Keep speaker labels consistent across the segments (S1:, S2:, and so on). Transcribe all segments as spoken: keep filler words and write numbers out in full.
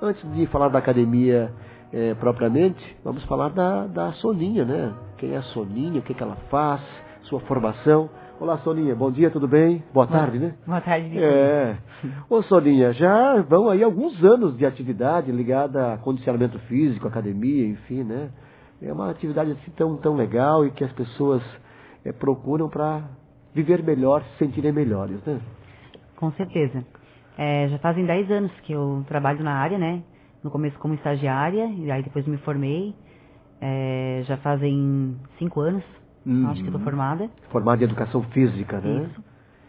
S1: Antes de falar da academia é, propriamente, vamos falar da, da Soninha, né? Quem é a Soninha, o que, que ela faz, sua formação. Olá, Soninha, bom dia, tudo bem? Boa tarde, né?
S2: Boa tarde.
S1: É. Ô, Soninha, já vão aí alguns anos de atividade ligada a condicionamento físico, academia, enfim, né? É uma atividade assim tão, tão legal e que as pessoas é, procuram para viver melhor, se sentirem melhores, né?
S2: Com certeza. É, já fazem dez anos que eu trabalho na área, né? No começo como estagiária, e aí depois me formei. É, já fazem cinco anos,
S1: Uhum.
S2: acho que estou formada.
S1: Formada em educação física, né?
S2: Isso.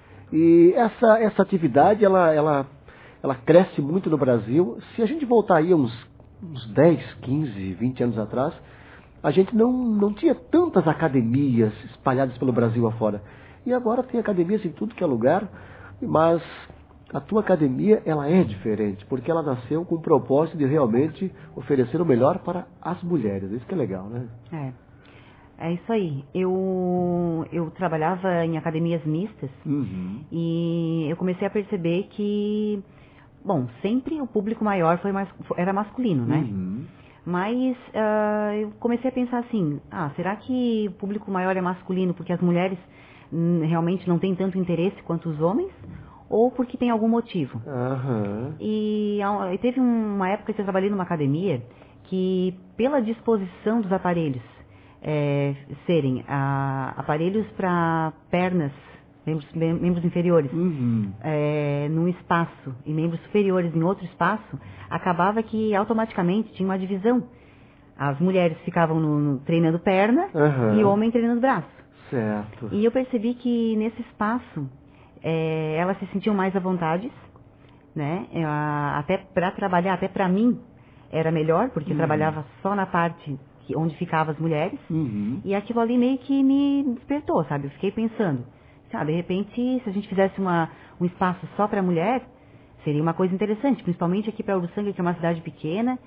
S1: E essa, essa atividade, ela, ela, ela cresce muito no Brasil. Se a gente voltar aí uns, uns dez, quinze, vinte anos atrás, a gente não, não tinha tantas academias espalhadas pelo Brasil afora. E agora tem academias em tudo que é lugar, mas a tua academia, ela é diferente, porque ela nasceu com o propósito de realmente oferecer o melhor para as mulheres. Isso que é legal, né?
S2: É, é isso aí. Eu, eu trabalhava em academias mistas,
S1: Uhum.
S2: e eu comecei a perceber que, bom, sempre o público maior foi mais, era masculino, né?
S1: Uhum.
S2: Mas uh, eu comecei a pensar assim, ah, será que o público maior é masculino porque as mulheres hum, realmente não têm tanto interesse quanto os homens? Ou porque tem algum motivo?
S1: Uhum.
S2: E, e teve uma época que eu trabalhei numa academia que, pela disposição dos aparelhos, é, serem a, aparelhos para pernas, membros, membros inferiores,
S1: Uhum.
S2: é, num espaço e membros superiores em outro espaço, acabava que automaticamente tinha uma divisão. As mulheres ficavam no, no, treinando perna
S1: Uhum.
S2: e o homem treinando braço.
S1: Certo.
S2: E eu percebi que nesse espaço é, elas se sentiam mais à vontade, né? Eu, até para trabalhar, até para mim era melhor, porque
S1: uhum.
S2: eu trabalhava só na parte que, onde ficavam as mulheres.
S1: Uhum.
S2: E aquilo ali meio que me despertou, sabe? Eu fiquei pensando, sabe, de repente, se a gente fizesse uma, um espaço só para mulher, seria uma coisa interessante, principalmente aqui para Uruçanga, que é uma cidade pequena,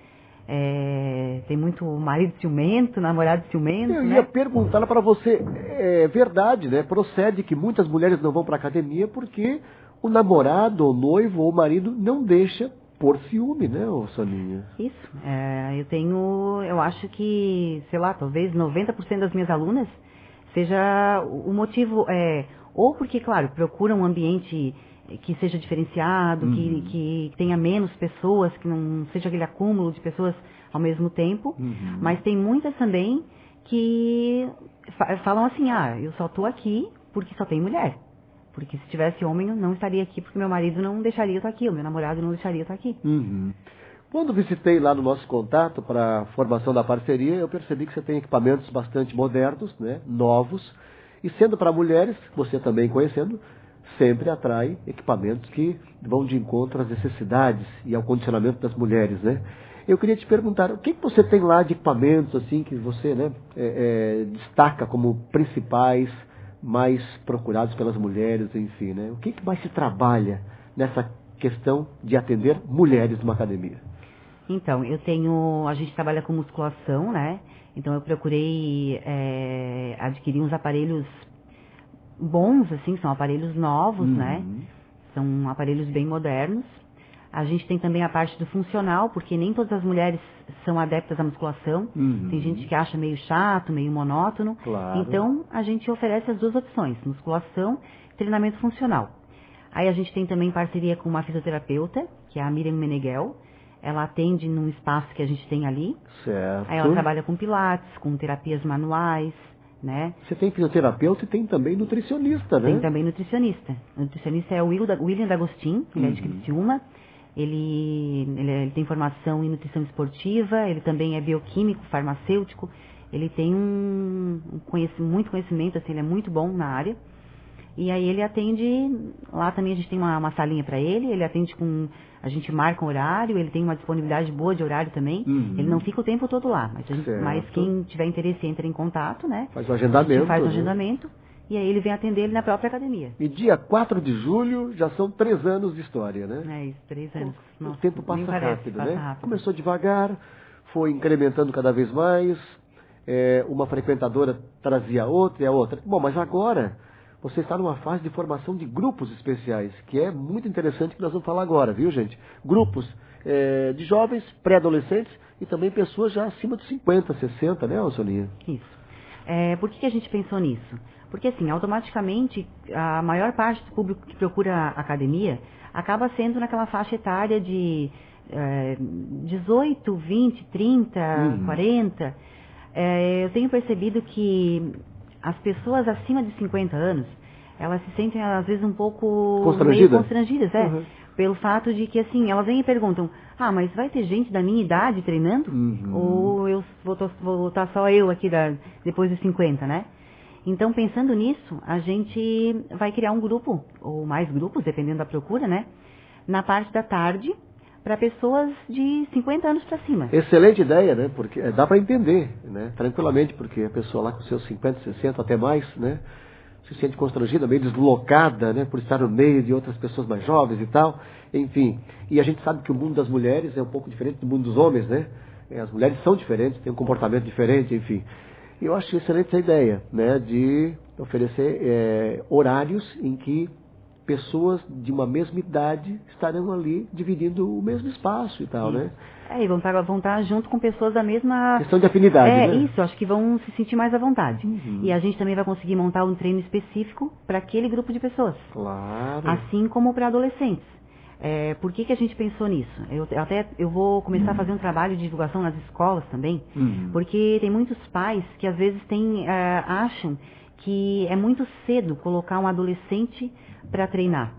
S2: é, tem muito marido ciumento, namorado ciumento,
S1: Eu
S2: né?
S1: ia perguntar para você, é verdade, né? Procede que muitas mulheres não vão para academia porque o namorado, ou noivo, ou marido não deixa por ciúme, né, ô Soninha?
S2: Isso, é, eu tenho, eu acho que, sei lá, talvez noventa por cento das minhas alunas seja o motivo, é, ou porque, claro, procuram um ambiente que seja diferenciado,
S1: uhum.
S2: que, que tenha menos pessoas, que não seja aquele acúmulo de pessoas ao mesmo tempo,
S1: uhum.
S2: mas tem muitas também que fa falam assim, ah, eu só estou aqui porque só tem mulher. Porque se tivesse homem, eu não estaria aqui, porque meu marido não deixaria eu estar aqui, o meu namorado não deixaria eu estar aqui.
S1: Uhum. Quando visitei lá no nosso contato para a formação da parceria, eu percebi que você tem equipamentos bastante modernos, né, novos, e sendo para mulheres, você também conhecendo, sempre atrai equipamentos que vão de encontro às necessidades e ao condicionamento das mulheres, né? Eu queria te perguntar, o que, que você tem lá de equipamentos assim que você, né, é, é, destaca como principais, mais procurados pelas mulheres, enfim, né? O que, que mais se trabalha nessa questão de atender mulheres numa academia?
S2: Então, eu tenho, a gente trabalha com musculação, né? Então eu procurei é, adquirir uns aparelhos bons, assim, são aparelhos novos,
S1: uhum.
S2: né? São aparelhos bem modernos. A gente tem também a parte do funcional, porque nem todas as mulheres são adeptas à musculação.
S1: Uhum.
S2: Tem gente que acha meio chato, meio monótono.
S1: Claro.
S2: Então, a gente oferece as duas opções, musculação e treinamento funcional. Aí a gente tem também parceria com uma fisioterapeuta, que é a Miriam Meneghel. Ela atende num espaço que a gente tem ali.
S1: Certo.
S2: Aí ela trabalha com pilates, com terapias manuais, né?
S1: Você tem fisioterapeuta e tem também nutricionista, né?
S2: Tem também nutricionista. O nutricionista é o William D'Agostin, ele
S1: uhum.
S2: é de Criciúma. Ele, ele, ele tem formação em nutrição esportiva, ele também é bioquímico, farmacêutico. Ele tem um, um conhecimento, muito conhecimento, assim, ele é muito bom na área. E aí ele atende, lá também a gente tem uma, uma salinha para ele, ele atende com, a gente marca um horário, ele tem uma disponibilidade boa de horário também.
S1: Uhum.
S2: Ele não fica o tempo todo lá, mas, a gente, mas quem tiver interesse entra em contato, né?
S1: Faz o agendamento.
S2: A gente faz o
S1: né?
S2: agendamento e aí ele vem atender ele na própria academia.
S1: E dia quatro de julho já são três anos de história, né?
S2: É isso, três anos.
S1: O,
S2: Nossa,
S1: o tempo passa
S2: parece,
S1: rápido,
S2: passa
S1: né?
S2: rápido.
S1: Começou devagar, foi incrementando cada vez mais, é, uma frequentadora trazia outra e a outra. Bom, mas agora você está numa fase de formação de grupos especiais, que é muito interessante que nós vamos falar agora, viu, gente? Grupos é, de jovens, pré-adolescentes e também pessoas já acima de cinquenta, sessenta, né, Soninha?
S2: Isso. É, por que, que a gente pensou nisso? Porque, assim, automaticamente, a maior parte do público que procura a academia acaba sendo naquela faixa etária de é, dezoito, vinte, trinta, uhum. quarenta. É, eu tenho percebido que as pessoas acima de cinquenta anos, elas se sentem, às vezes, um pouco
S1: Constrangida?
S2: meio constrangidas, é.
S1: Uhum.
S2: Pelo fato de que, assim, elas vêm e perguntam, ah, mas vai ter gente da minha idade treinando?
S1: Uhum.
S2: Ou eu vou, tô, vou estar só eu aqui da, depois dos cinquenta, né? Então, pensando nisso, a gente vai criar um grupo, ou mais grupos, dependendo da procura, né? Na parte da tarde, para pessoas de cinquenta anos para cima.
S1: Excelente ideia, né? Porque dá para entender, né? Tranquilamente, porque a pessoa lá com seus cinquenta, sessenta, até mais, né? Se sente constrangida, meio deslocada, né? Por estar no meio de outras pessoas mais jovens e tal. Enfim, e a gente sabe que o mundo das mulheres é um pouco diferente do mundo dos homens, né? As mulheres são diferentes, têm um comportamento diferente, enfim. E eu acho excelente essa ideia, né? De oferecer é, horários em que pessoas de uma mesma idade estarão ali dividindo o mesmo espaço e tal,
S2: isso.
S1: né?
S2: É, e vão estar, vão estar junto com pessoas da mesma...
S1: Questão de afinidade,
S2: é,
S1: né?
S2: É, isso, acho que vão se sentir mais à vontade.
S1: Uhum.
S2: E a gente também vai conseguir montar um treino específico para aquele grupo de pessoas.
S1: Claro.
S2: Assim como para adolescentes. É, por que, que a gente pensou nisso? Eu até eu vou começar uhum. a fazer um trabalho de divulgação nas escolas também, uhum. porque tem muitos pais que às vezes têm, uh, acham que é muito cedo colocar um adolescente para treinar.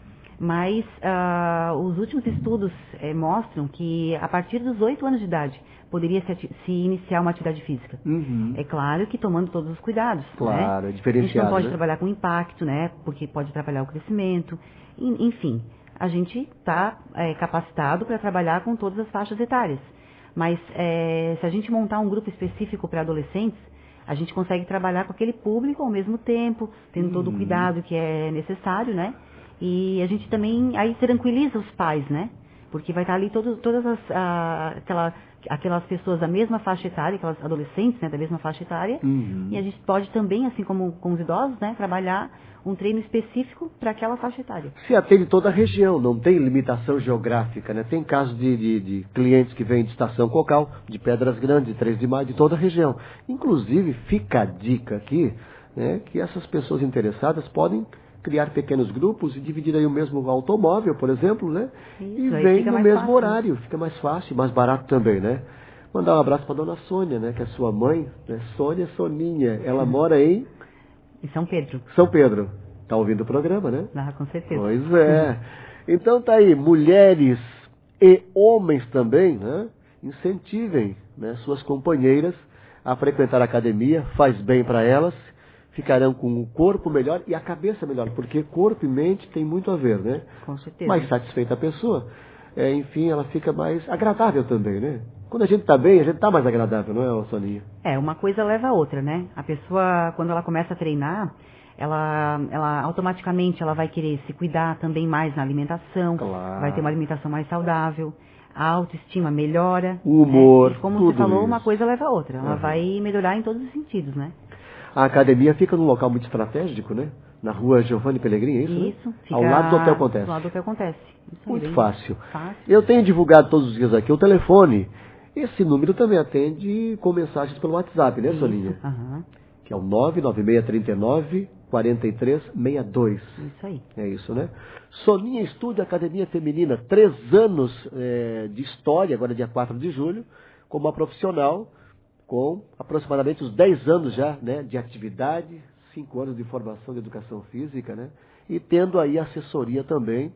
S2: Mas uh, os últimos estudos eh, mostram que a partir dos oito anos de idade poderia se, se iniciar uma atividade física.
S1: Uhum.
S2: É claro que tomando todos os cuidados.
S1: Claro,
S2: né?
S1: é diferenciado.
S2: A gente não pode
S1: né?
S2: trabalhar com impacto, né? Porque pode atrapalhar o crescimento. E, enfim, a gente está é, capacitado para trabalhar com todas as faixas etárias. Mas é, se a gente montar um grupo específico para adolescentes, a gente consegue trabalhar com aquele público ao mesmo tempo, tendo uhum. todo o cuidado que é necessário, né? E a gente também aí tranquiliza os pais, né? Porque vai estar ali todo, todas as, a, aquela, aquelas pessoas da mesma faixa etária, aquelas adolescentes, né, da mesma faixa etária. Uhum. E a gente pode também, assim como com os idosos, né, trabalhar um treino específico para aquela faixa etária.
S1: Se atende toda a região, não tem limitação geográfica, né? Tem casos de, de, de clientes que vêm de Estação Cocal, de Pedras Grandes, de três de Maio, de toda a região. Inclusive, fica a dica aqui, né, que essas pessoas interessadas podem criar pequenos grupos e dividir aí o mesmo automóvel, por exemplo, né?
S2: Isso,
S1: e vem no mesmo
S2: fácil.
S1: horário, fica mais fácil, mais barato também, né? Mandar um abraço para dona Sônia, né? Que é sua mãe, né? Sônia Soninha. Ela mora em...
S2: Em São Pedro.
S1: São Pedro. Tá ouvindo o programa, né?
S2: Ah, com certeza.
S1: Pois é. Então tá aí, mulheres e homens também, né? Incentivem, né, suas companheiras a frequentar a academia, faz bem para elas. Ficarão com o corpo melhor e a cabeça melhor, porque corpo e mente tem muito a ver, né?
S2: Com certeza.
S1: Mais satisfeita a pessoa, é, enfim, ela fica mais agradável também, né? Quando a gente está bem, a gente está mais agradável, não é, Soninha?
S2: É, uma coisa leva a outra, né? A pessoa, quando ela começa a treinar, ela, ela automaticamente ela vai querer se cuidar também mais na alimentação,
S1: claro.
S2: Vai ter uma alimentação mais saudável, a autoestima melhora.
S1: O humor,
S2: né? E como
S1: tudo
S2: você falou,
S1: isso.
S2: Uma coisa leva a outra, ela
S1: uhum.
S2: vai melhorar em todos os sentidos, né?
S1: A academia fica num local muito estratégico, né? Na rua Giovanni Pellegrini, é isso?
S2: Isso.
S1: Né? Ao lado do Hotel Acontece.
S2: Ao lado do Hotel Acontece. Isso
S1: muito
S2: aí,
S1: fácil.
S2: fácil.
S1: Eu tenho divulgado todos os dias aqui o telefone. Esse número também atende com mensagens pelo WhatsApp, né, Soninha?
S2: Uhum.
S1: Que é o nove nove seis três nove, quatro três seis dois.
S2: Isso aí.
S1: É isso, né? Soninha Estúdio Academia Feminina, três anos é, de história, agora dia quatro de julho, como uma profissional, com aproximadamente uns dez anos já, né, de atividade, cinco anos de formação de educação física, né? E tendo aí assessoria também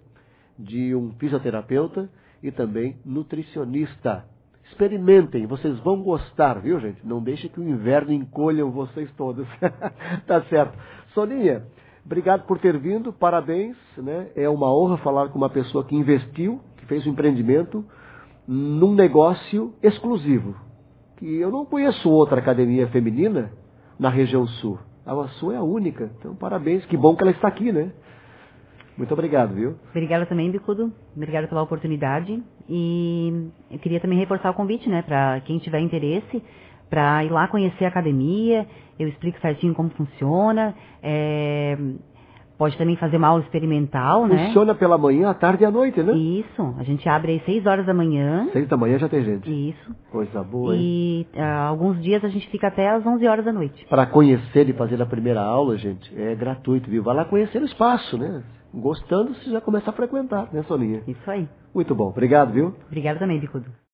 S1: de um fisioterapeuta e também nutricionista. Experimentem, vocês vão gostar, viu, gente? Não deixe que o inverno encolham vocês todos. Tá certo. Soninha, obrigado por ter vindo, parabéns, né? É uma honra falar com uma pessoa que investiu, que fez um empreendimento num negócio exclusivo. Que eu não conheço outra academia feminina na região sul. A sua é a única. Então, parabéns. Que bom que ela está aqui, né? Muito obrigado, viu?
S2: Obrigada também, Bicudo. Obrigada pela oportunidade. E eu queria também reforçar o convite, né? Para quem tiver interesse, para ir lá conhecer a academia. Eu explico certinho como funciona. É... Pode também fazer uma aula experimental, né?
S1: Funciona pela manhã, à tarde e à noite, né?
S2: Isso, a gente abre aí seis horas da manhã.
S1: Seis da manhã já tem gente.
S2: Isso.
S1: Coisa boa, hein?
S2: E uh, alguns dias a gente fica até às onze horas da noite.
S1: Para conhecer e fazer a primeira aula, gente, é gratuito, viu? Vai lá conhecer o espaço, né? Gostando, você já começa a frequentar, né, Soninha?
S2: Isso aí.
S1: Muito bom. Obrigado, viu?
S2: Obrigada também, Bicudo.